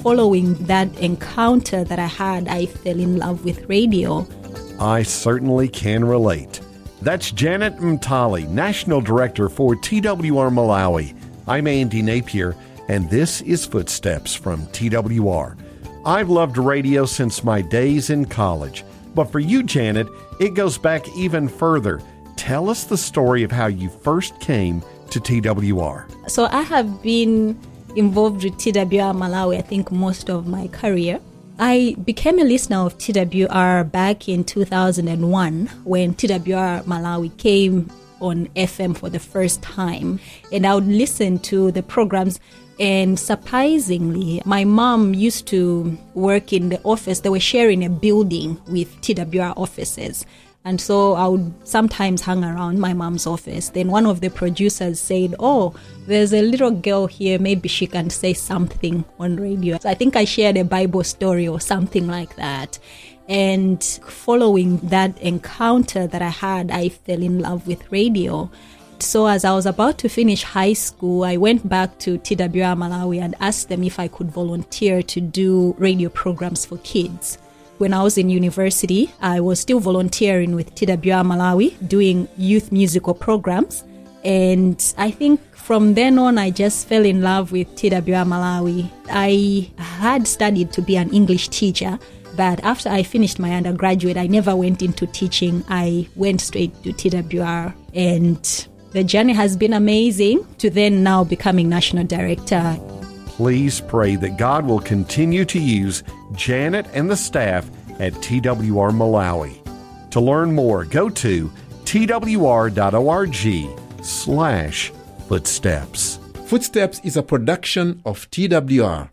following that encounter that I had, I fell in love with radio. I certainly can relate. That's Janet Mtali, National Director for TWR Malawi. I'm Andy Napier, and this is Footsteps from TWR. I've loved radio since my days in college. But for you, Janet, it goes back even further. Tell us the story of how you first came to TWR. So I have been involved with TWR Malawi, I think, most of my career. I became a listener of TWR back in 2001 when TWR Malawi came on FM for the first time. And I would listen to the programs. And surprisingly, my mom used to work in the office. They were sharing a building with TWR offices. And so I would sometimes hang around my mom's office. Then one of the producers said, "Oh, there's a little girl here. Maybe she can say something on radio." So I think I shared a Bible story or something like that. And following that encounter that I had, I fell in love with radio. So as I was about to finish high school, I went back to TWR Malawi and asked them if I could volunteer to do radio programs for kids. When I was in university, I was still volunteering with TWR Malawi, doing youth musical programs. And I think from then on, I just fell in love with TWR Malawi. I had studied to be an English teacher, but after I finished my undergraduate, I never went into teaching. I went straight to TWR, and the journey has been amazing to then now becoming National Director. Please pray that God will continue to use Janet and the staff at TWR Malawi. To learn more, go to twr.org/footsteps. Footsteps is a production of TWR.